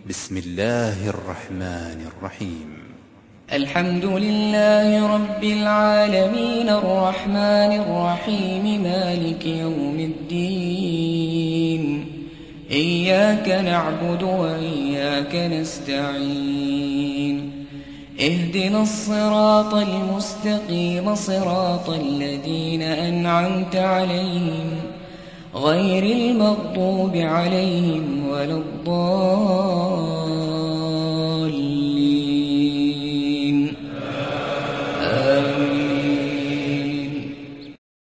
بسم الله الرحمن الرحيم. الحمد لله رب العالمين الرحمن الرحيم مالك يوم الدين. إياك نعبد وإياك نستعين. اهدنا الصراط المستقيم صراط الذين أنعمت عليهم غير المغضوب عليهم ولا الضالين.